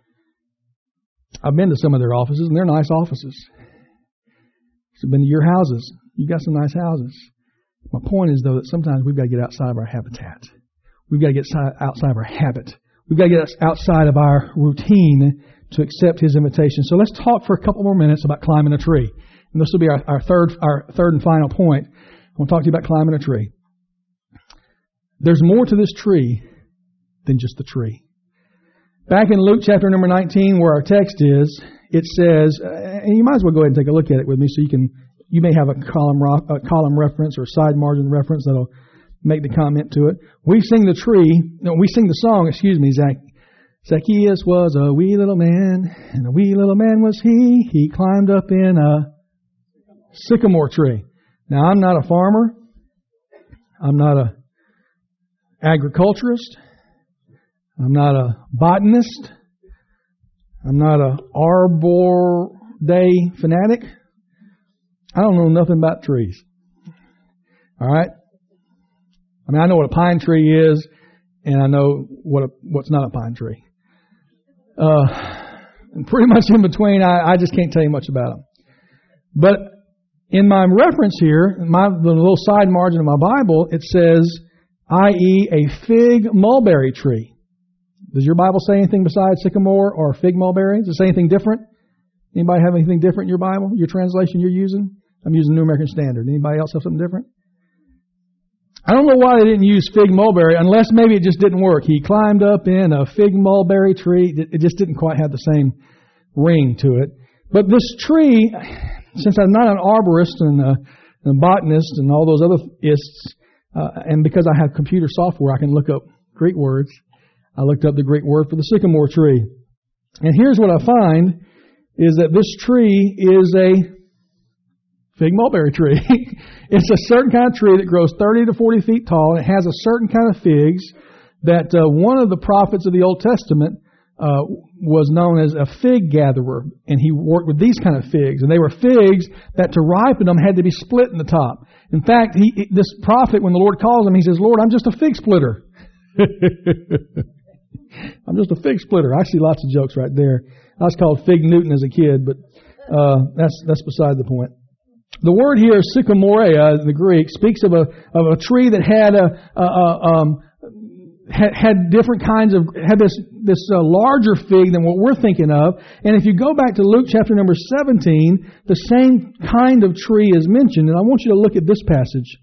Speaker 1: I've been to some of their offices, and they're nice offices. I've been to your houses. You've got some nice houses. My point is, though, that sometimes we've got to get outside of our habitat. We've got to get outside of our habit. We've got to get outside of our routine to accept His invitation. So let's talk for a couple more minutes about climbing a tree. And this will be our third and final point. I want to talk to you about climbing a tree. There's more to this tree than just the tree. Back in Luke chapter number 19, where our text is, it says, and you might as well go ahead and take a look at it with me so you may have a column reference or side margin reference that'll make the comment to it. We sing the song, Zacchaeus was a wee little man, and a wee little man was he. He climbed up in a sycamore tree. Now, I'm not a farmer. I'm not a agriculturist. I'm not a botanist. I'm not a Arbor Day fanatic. I don't know nothing about trees. All right? I mean, I know what a pine tree is, and I know what's not a pine tree. And pretty much in between, I just can't tell you much about them. But in my reference here, the little side margin of my Bible, it says, i.e. a fig mulberry tree. Does your Bible say anything besides sycamore or fig mulberry? Does it say anything different? Anybody have anything different in your Bible, your translation you're using? I'm using New American Standard. Anybody else have something different? I don't know why they didn't use fig mulberry, unless maybe it just didn't work. He climbed up in a fig mulberry tree. It just didn't quite have the same ring to it. But this tree, since I'm not an arborist and a botanist and all those other ists, and because I have computer software, I can look up Greek words. I looked up the Greek word for the sycamore tree. And here's what I find, is that this tree is a fig mulberry tree. It's a certain kind of tree that grows 30 to 40 feet tall. It has a certain kind of figs that one of the prophets of the Old Testament was known as a fig gatherer. And he worked with these kind of figs. And they were figs that to ripen them had to be split in the top. In fact, this prophet, when the Lord calls him, he says, Lord, I'm just a fig splitter. I'm just a fig splitter. I see lots of jokes right there. I was called Fig Newton as a kid, but that's beside the point. The word here, sycamorea, in the Greek, speaks of a tree that had had different kinds of, had this larger fig than what we're thinking of. And if you go back to Luke chapter number 17, the same kind of tree is mentioned. And I want you to look at this passage.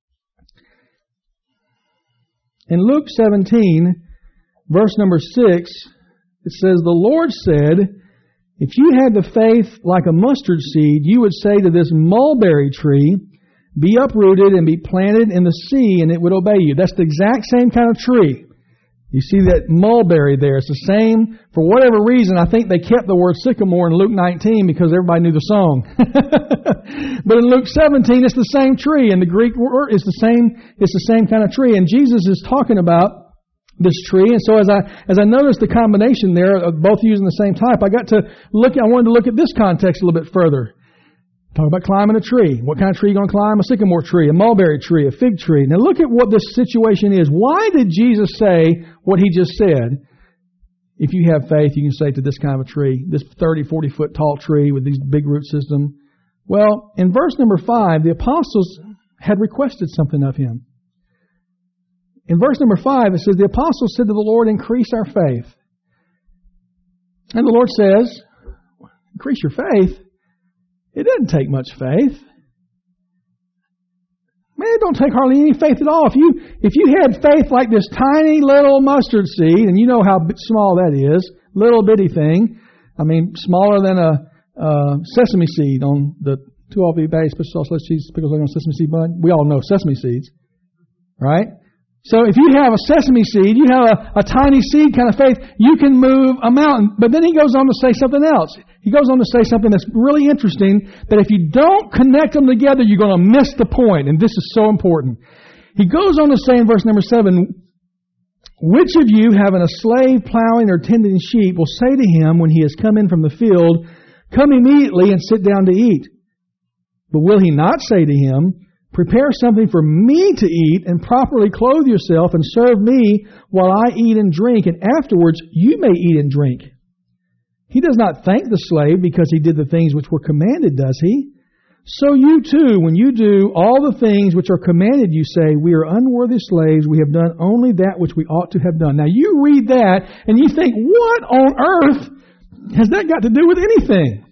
Speaker 1: In Luke 17, verse number 6, it says, the Lord said, if you had the faith like a mustard seed, you would say to this mulberry tree, be uprooted and be planted in the sea, and it would obey you. That's the exact same kind of tree. You see that mulberry there. It's the same. For whatever reason, I think they kept the word sycamore in Luke 19 because everybody knew the song. But in Luke 17, it's the same tree, and the Greek word is the same. It's the same kind of tree, and Jesus is talking about this tree. And so as I noticed the combination there of both using the same type, I wanted to look at this context a little bit further. Talk about climbing a tree. What kind of tree are you going to climb? A sycamore tree, a mulberry tree, a fig tree. Now look at what this situation is. Why did Jesus say what he just said? If you have faith, you can say to this kind of a tree, this 30, 40 foot tall tree with these big root system. Well, in verse number 5, the apostles had requested something of him. In verse number 5, it says, the apostles said to the Lord, increase our faith. And the Lord says, increase your faith? It doesn't take much faith. Man, it don't take hardly any faith at all. If you had faith like this tiny little mustard seed, and you know how small that is, little bitty thing, I mean, smaller than a sesame seed on the 2-all-beef base, special sauce, lettuce, cheese, pickles, on sesame seed bun. We all know sesame seeds, right? So if you have a sesame seed, you have a tiny seed kind of faith, you can move a mountain. But then he goes on to say something else. He goes on to say something that's really interesting, that if you don't connect them together, you're going to miss the point. And this is so important. He goes on to say in verse number 7, which of you, having a slave plowing or tending sheep, will say to him when he has come in from the field, come immediately and sit down to eat? But will he not say to him, prepare something for me to eat, and properly clothe yourself, and serve me while I eat and drink, and afterwards you may eat and drink? He does not thank the slave because he did the things which were commanded, does he? So you too, when you do all the things which are commanded, you say, we are unworthy slaves, we have done only that which we ought to have done. Now you read that, and you think, what on earth has that got to do with anything?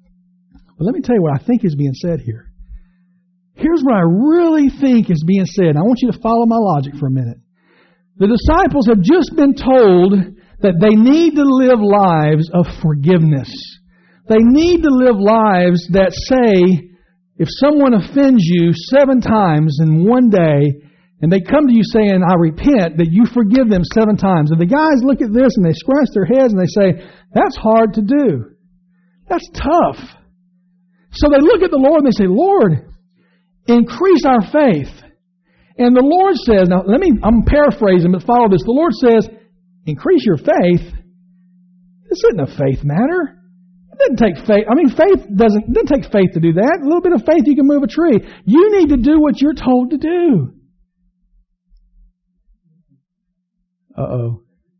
Speaker 1: But let me tell you what I think is being said here. Here's what I really think is being said. I want you to follow my logic for a minute. The disciples have just been told that they need to live lives of forgiveness. They need to live lives that say, if someone offends you 7 times in one day, and they come to you saying, I repent, that you forgive them 7 times. And the guys look at this and they scratch their heads and they say, that's hard to do. That's tough. So they look at the Lord and they say, Lord, increase our faith. And the Lord says, now I'm paraphrasing, but follow this. The Lord says, increase your faith. This isn't a faith matter. It doesn't take faith. I mean, faith doesn't take faith to do that. A little bit of faith, you can move a tree. You need to do what you're told to do. Uh-oh.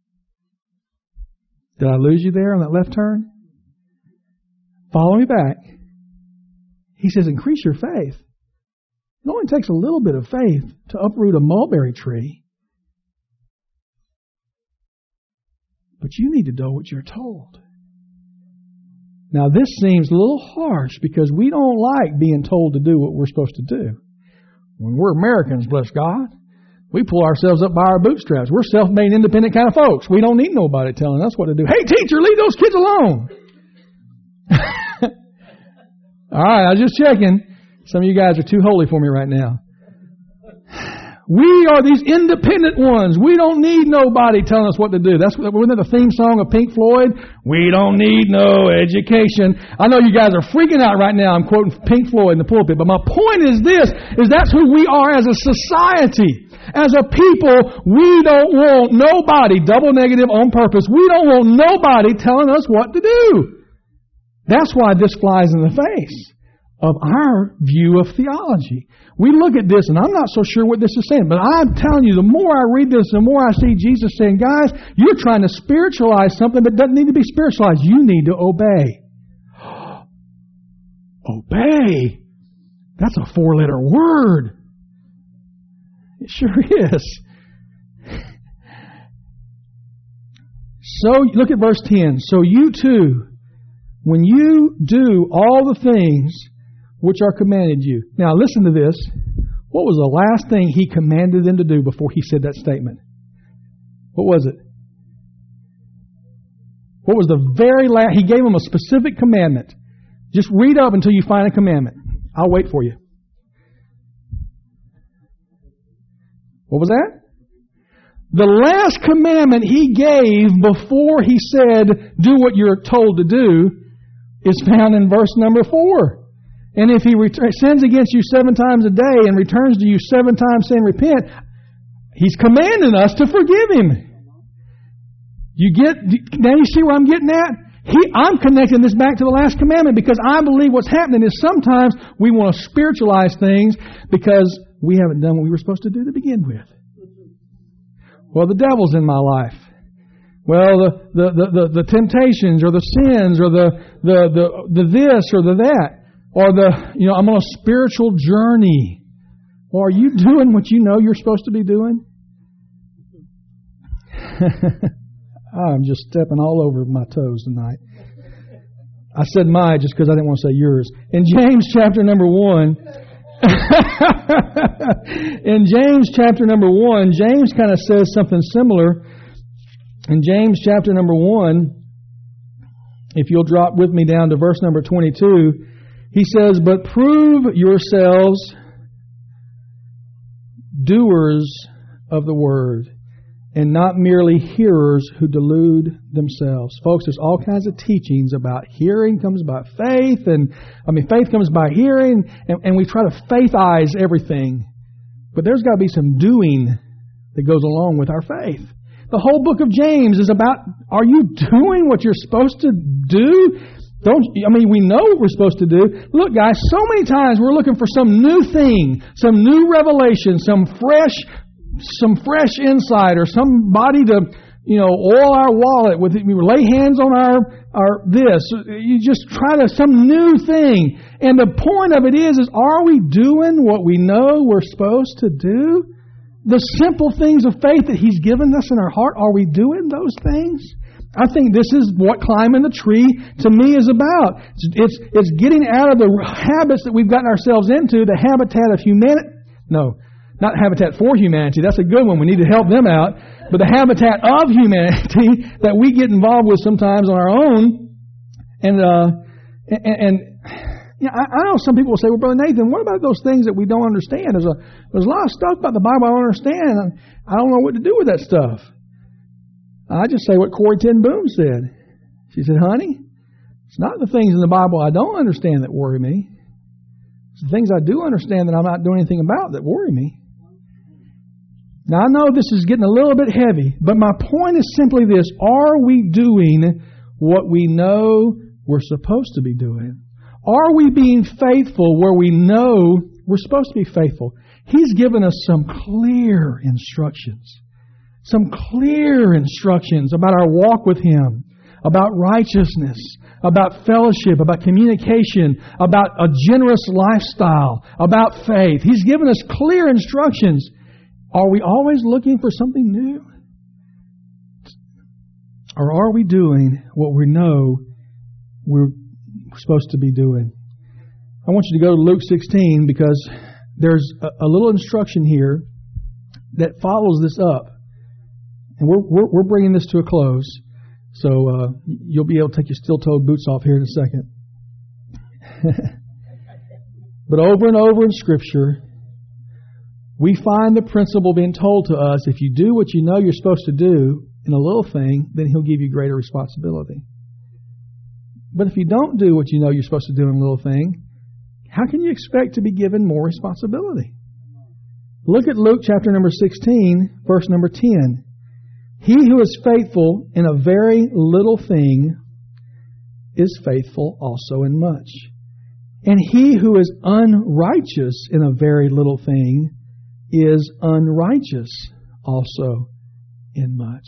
Speaker 1: Did I lose you there on that left turn? Follow me back. He says, increase your faith. It only takes a little bit of faith to uproot a mulberry tree. But you need to do what you're told. Now, this seems a little harsh because we don't like being told to do what we're supposed to do. When we're Americans, bless God, we pull ourselves up by our bootstraps. We're self-made, independent kind of folks. We don't need nobody telling us what to do. Hey, teacher, leave those kids alone. All right, I was just checking. Some of you guys are too holy for me right now. We are these independent ones. We don't need nobody telling us what to do. Wasn't that the theme song of Pink Floyd? We don't need no education. I know you guys are freaking out right now. I'm quoting Pink Floyd in the pulpit. But my point is this, is that's who we are as a society. As a people, we don't want nobody, double negative on purpose, we don't want nobody telling us what to do. That's why this flies in the face of our view of theology. We look at this, and I'm not so sure what this is saying, but I'm telling you, the more I read this, the more I see Jesus saying, guys, you're trying to spiritualize something that doesn't need to be spiritualized. You need to obey. Obey. That's a 4-letter word. It sure is. So, look at verse 10. So you too, when you do all the things which are commanded you. Now listen to this. What was the last thing He commanded them to do before He said that statement? What was it? What was the very last? He gave them a specific commandment. Just read up until you find a commandment. I'll wait for you. What was that? The last commandment He gave before He said, do what you're told to do, is found in verse number 4. And if he sins against you 7 times a day and returns to you 7 times saying repent, He's commanding us to forgive him. Now you see where I'm getting at? I'm connecting this back to the last commandment because I believe what's happening is sometimes we want to spiritualize things because we haven't done what we were supposed to do to begin with. Well, the devil's in my life. Well, the temptations or the sins or the this or the that. Or I'm on a spiritual journey. Or are you doing what you know you're supposed to be doing? I'm just stepping all over my toes tonight. I said my just because I didn't want to say yours. In James chapter number 1, in James chapter number 1, James kind of says something similar. In James chapter number 1, if you'll drop with me down to verse number 22, he says, but prove yourselves doers of the word, and not merely hearers who delude themselves. Folks, there's all kinds of teachings about hearing comes by faith, faith comes by hearing, and we try to faithize everything. But there's got to be some doing that goes along with our faith. The whole book of James is about, are you doing what you're supposed to do? We know what we're supposed to do. Look, guys, so many times we're looking for some new thing, some new revelation, some fresh insight, or somebody to, oil our wallet with it. We lay hands on our this. You just try some new thing. And the point of it is are we doing what we know we're supposed to do? The simple things of faith that He's given us in our heart, are we doing those things? I think this is what climbing the tree to me is about. It's getting out of the habits that we've gotten ourselves into, the habitat of humanity. No, not Habitat for Humanity. That's a good one. We need to help them out. But the habitat of humanity that we get involved with sometimes on our own. And I know some people will say, well, Brother Nathan, what about those things that we don't understand? There's a lot of stuff about the Bible I don't understand. And I don't know what to do with that stuff. I just say what Corrie ten Boom said. She said, honey, it's not the things in the Bible I don't understand that worry me. It's the things I do understand that I'm not doing anything about that worry me. Now, I know this is getting a little bit heavy, but my point is simply this. Are we doing what we know we're supposed to be doing? Are we being faithful where we know we're supposed to be faithful? He's given us some clear instructions. Some clear instructions about our walk with Him, about righteousness, about fellowship, about communication, about a generous lifestyle, about faith. He's given us clear instructions. Are we always looking for something new? Or are we doing what we know we're supposed to be doing? I want you to go to Luke 16 because there's a little instruction here that follows this up. And we're bringing this to a close. So you'll be able to take your steel-toed boots off here in a second. But over and over in Scripture, we find the principle being told to us, if you do what you know you're supposed to do in a little thing, then He'll give you greater responsibility. But if you don't do what you know you're supposed to do in a little thing, how can you expect to be given more responsibility? Look at Luke chapter number 16, verse number 10. He who is faithful in a very little thing is faithful also in much. And he who is unrighteous in a very little thing is unrighteous also in much.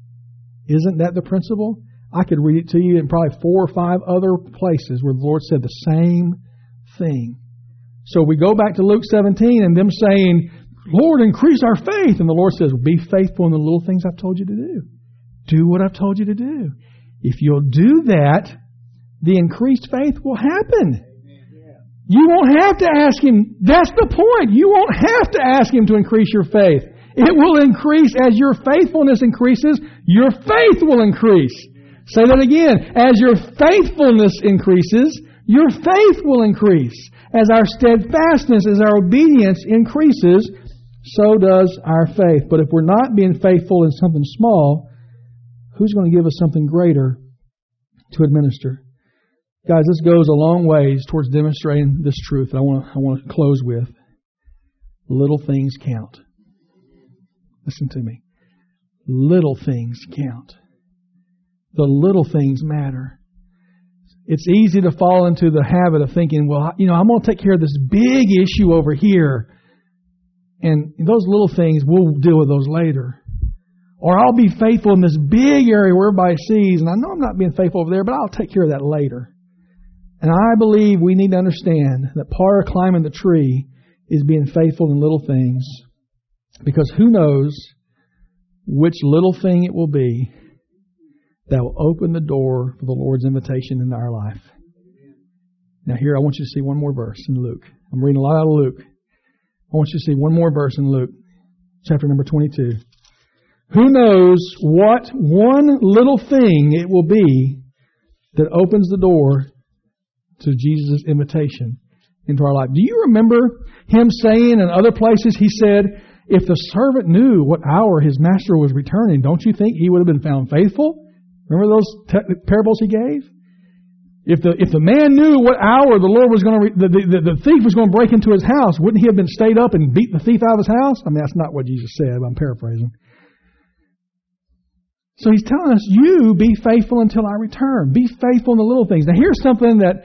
Speaker 1: Isn't that the principle? I could read it to you in probably 4 or 5 other places where the Lord said the same thing. So we go back to Luke 17 and them saying, Lord, increase our faith. And the Lord says, be faithful in the little things I've told you to do. Do what I've told you to do. If you'll do that, the increased faith will happen. You won't have to ask Him. That's the point. You won't have to ask Him to increase your faith. It will increase as your faithfulness increases. Your faith will increase. Say that again. As your faithfulness increases, your faith will increase. As our steadfastness, as our obedience increases, so does our faith. But if we're not being faithful in something small, who's going to give us something greater to administer? Guys, this goes a long ways towards demonstrating this truth that I want to close with. Little things count. Listen to me. Little things count. The little things matter. It's easy to fall into the habit of thinking, well, I'm going to take care of this big issue over here. And those little things, we'll deal with those later. Or I'll be faithful in this big area where everybody sees, and I know I'm not being faithful over there, but I'll take care of that later. And I believe we need to understand that part of climbing the tree is being faithful in little things. Because who knows which little thing it will be that will open the door for the Lord's invitation into our life. Now here, I want you to see one more verse in Luke. I'm reading a lot out of Luke. I want you to see one more verse in Luke, chapter number 22. Who knows what one little thing it will be that opens the door to Jesus' invitation into our life. Do you remember Him saying in other places, He said, if the servant knew what hour his master was returning, don't you think he would have been found faithful? Remember those parables He gave? If the man knew what hour the Lord was going to, the thief was going to break into his house, wouldn't he have been stayed up and beat the thief out of his house? I mean, that's not what Jesus said, but I'm paraphrasing. So He's telling us, you be faithful until I return. Be faithful in the little things. Now here's something that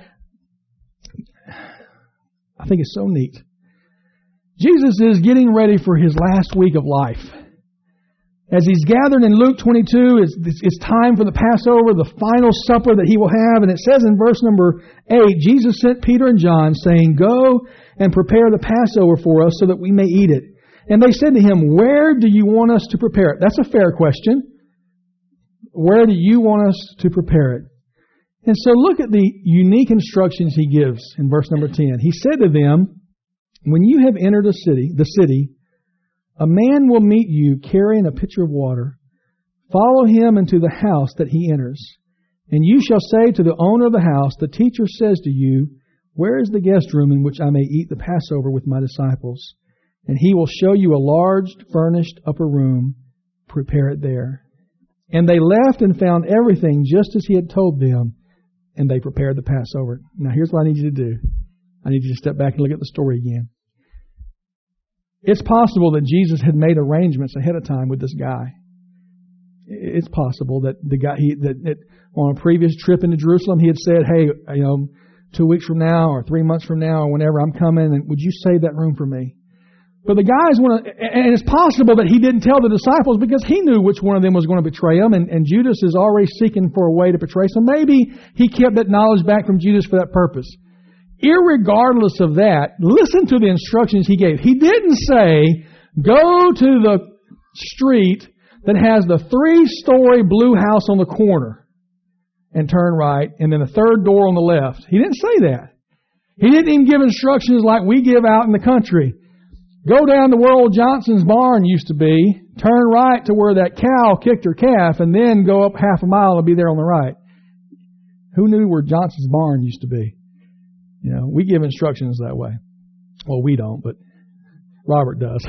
Speaker 1: I think is so neat. Jesus is getting ready for His last week of life. As He's gathered in Luke 22, it's time for the Passover, the final supper that He will have. And it says in verse number 8, Jesus sent Peter and John, saying, go and prepare the Passover for us so that we may eat it. And they said to Him, where do you want us to prepare it? That's a fair question. Where do you want us to prepare it? And so look at the unique instructions He gives in verse number 10. He said to them, when you have entered the city, a man will meet you carrying a pitcher of water. Follow him into the house that he enters. And you shall say to the owner of the house, the teacher says to you, where is the guest room in which I may eat the Passover with my disciples? And he will show you a large furnished upper room. Prepare it there. And they left and found everything just as He had told them. And they prepared the Passover. Now here's what I need you to do. I need you to step back and look at the story again. It's possible that Jesus had made arrangements ahead of time with this guy. It's possible that the guy that on a previous trip into Jerusalem, he had said, hey, 2 weeks from now or 3 months from now or whenever I'm coming, and would you save that room for me? But the guys and it's possible that He didn't tell the disciples because He knew which one of them was going to betray Him, and Judas is already seeking for a way to betray. So maybe He kept that knowledge back from Judas for that purpose. Irregardless of that, listen to the instructions He gave. He didn't say, go to the street that has the 3-story blue house on the corner and turn right, and then the third door on the left. He didn't say that. He didn't even give instructions like we give out in the country. Go down to where old Johnson's barn used to be, turn right to where that cow kicked her calf, and then go up half a mile and be there on the right. Who knew where Johnson's barn used to be? You know, we give instructions that way. Well, we don't, but Robert does.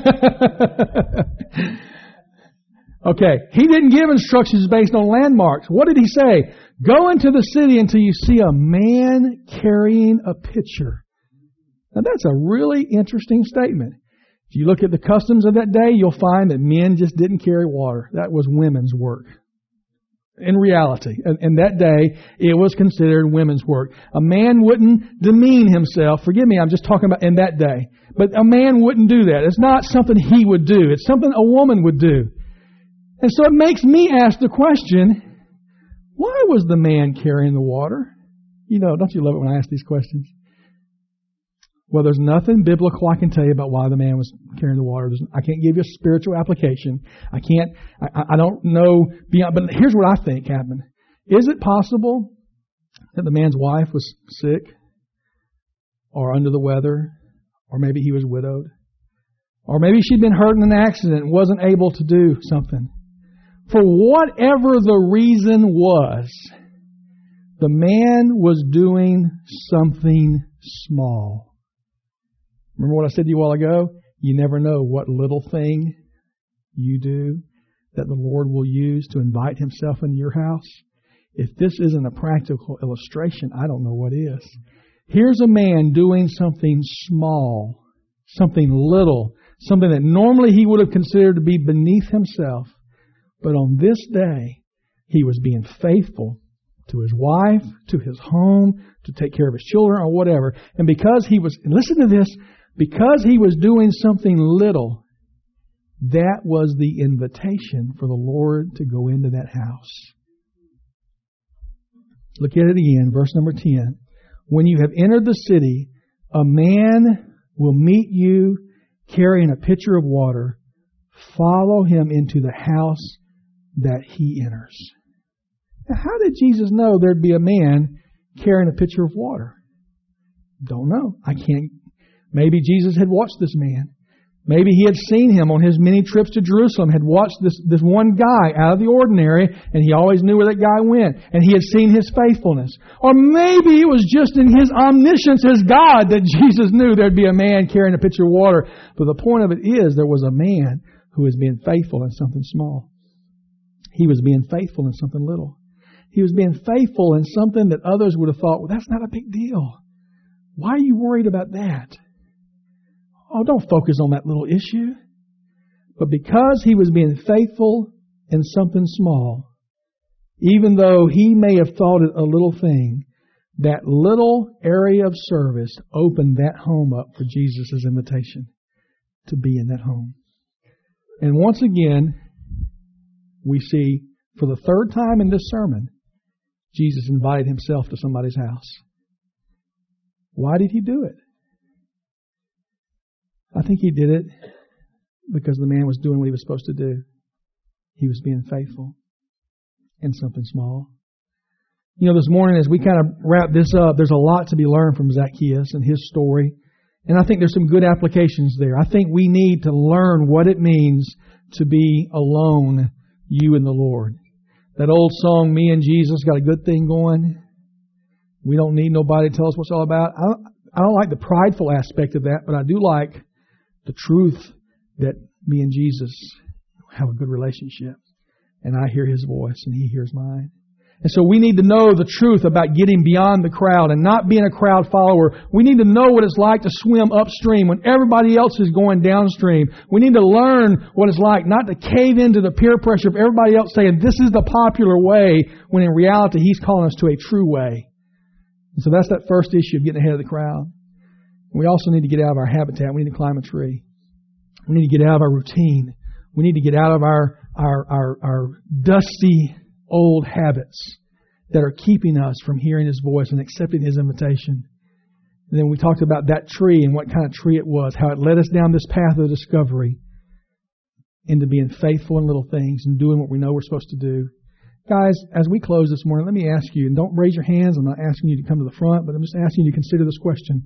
Speaker 1: Okay, he didn't give instructions based on landmarks. What did he say? Go into the city until you see a man carrying a pitcher. Now that's a really interesting statement. If you look at the customs of that day, you'll find that men just didn't carry water. That was women's work. In reality, in that day, it was considered women's work. A man wouldn't demean himself. Forgive me, I'm just talking about in that day. But a man wouldn't do that. It's not something he would do. It's something a woman would do. And so it makes me ask the question, why was the man carrying the water? You know, don't you love it when I ask these questions? Well, there's nothing biblical I can tell you about why the man was carrying the water. I can't give you a spiritual application. I don't know beyond, but here's what I think happened. Is it possible that the man's wife was sick or under the weather, or maybe he was widowed, or maybe she'd been hurt in an accident and wasn't able to do something? For whatever the reason was, the man was doing something small. Remember what I said to you a while ago? You never know what little thing you do that the Lord will use to invite Himself into your house. If this isn't a practical illustration, I don't know what is. Here's a man doing something small, something little, something that normally he would have considered to be beneath himself. But on this day, he was being faithful to his wife, to his home, to take care of his children or whatever. And because he was, and listen to this, because he was doing something little, that was the invitation for the Lord to go into that house. Look at it again, verse number 10. When you have entered the city, a man will meet you carrying a pitcher of water. Follow him into the house that he enters. Now, how did Jesus know there'd be a man carrying a pitcher of water? Don't know. Maybe Jesus had watched this man. Maybe he had seen him on his many trips to Jerusalem, had watched this one guy out of the ordinary, and he always knew where that guy went, and he had seen his faithfulness. Or maybe it was just in his omniscience as God that Jesus knew there'd be a man carrying a pitcher of water. But the point of it is, there was a man who was being faithful in something small. He was being faithful in something little. He was being faithful in something that others would have thought, well, that's not a big deal. Why are you worried about that? Oh, don't focus on that little issue. But because he was being faithful in something small, even though he may have thought it a little thing, that little area of service opened that home up for Jesus' invitation to be in that home. And once again, we see for the third time in this sermon, Jesus invited himself to somebody's house. Why did he do it? I think he did it because the man was doing what he was supposed to do. He was being faithful in something small. You know, this morning as we kind of wrap this up, there's a lot to be learned from Zacchaeus and his story. And I think there's some good applications there. I think we need to learn what it means to be alone, you and the Lord. That old song, Me and Jesus, got a good thing going. We don't need nobody to tell us what's all about. I don't like the prideful aspect of that, but I do like the truth that me and Jesus have a good relationship. And I hear His voice and He hears mine. And so we need to know the truth about getting beyond the crowd and not being a crowd follower. We need to know what it's like to swim upstream when everybody else is going downstream. We need to learn what it's like not to cave into the peer pressure of everybody else saying this is the popular way, when in reality He's calling us to a true way. And so that's that first issue of getting ahead of the crowd. We also need to get out of our habitat. We need to climb a tree. We need to get out of our routine. We need to get out of our dusty old habits that are keeping us from hearing His voice and accepting His invitation. And then we talked about that tree and what kind of tree it was, how it led us down this path of discovery. into being faithful in little things and doing what we know we're supposed to do. Guys, as we close this morning, let me ask you, and don't raise your hands. I'm not asking you to come to the front, but I'm just asking you to consider this question.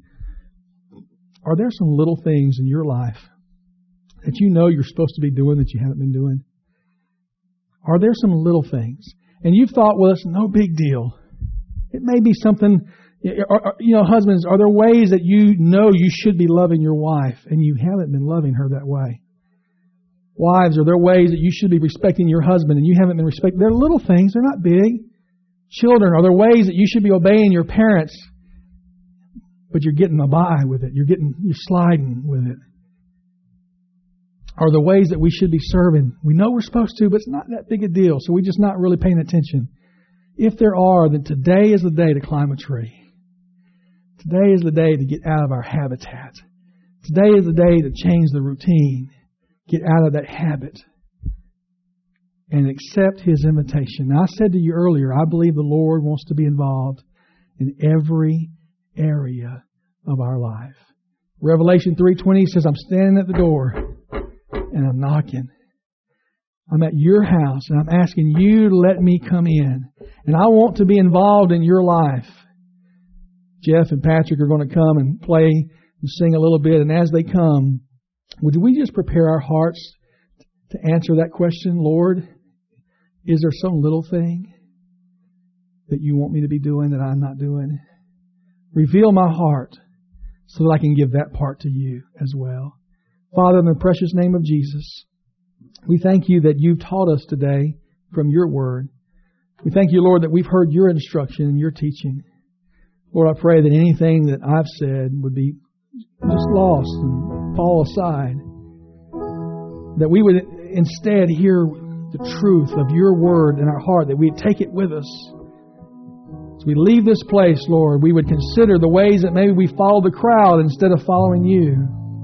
Speaker 1: Are there some little things in your life that you know you're supposed to be doing that you haven't been doing? Are there some little things? And you've thought, well, it's no big deal. It may be something, husbands, are there ways that you know you should be loving your wife and you haven't been loving her that way? Wives, are there ways that you should be respecting your husband and you haven't been respecting? They're little things. They're not big. Children, are there ways that you should be obeying your parents, but you're getting by with it? You're sliding with it. Are there ways that we should be serving? We know we're supposed to, but it's not that big a deal, so we're just not really paying attention. If there are, then today is the day to climb a tree. Today is the day to get out of our habitat. Today is the day to change the routine. Get out of that habit and accept His invitation. Now, I said to you earlier, I believe the Lord wants to be involved in every area of our life. Revelation 3:20 says, I'm standing at the door and I'm knocking. I'm at your house and I'm asking you to let me come in. And I want to be involved in your life. Jeff and Patrick are going to come and play and sing a little bit. And as they come, would we just prepare our hearts to answer that question? Lord, is there some little thing that you want me to be doing that I'm not doing? Reveal my heart so that I can give that part to you as well. Father, in the precious name of Jesus, we thank you that you've taught us today from your word. We thank you, Lord, that we've heard your instruction and your teaching. Lord, I pray that anything that I've said would be just lost and fall aside. That we would instead hear the truth of your word in our heart, that we'd take it with us. As we leave this place, Lord, we would consider the ways that maybe we follow the crowd instead of following you.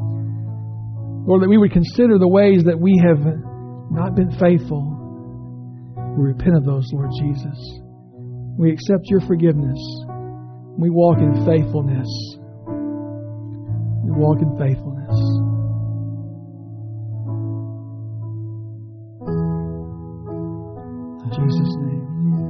Speaker 1: Lord, that we would consider the ways that we have not been faithful. We repent of those, Lord Jesus. We accept your forgiveness. We walk in faithfulness. We walk in faithfulness. In Jesus' name.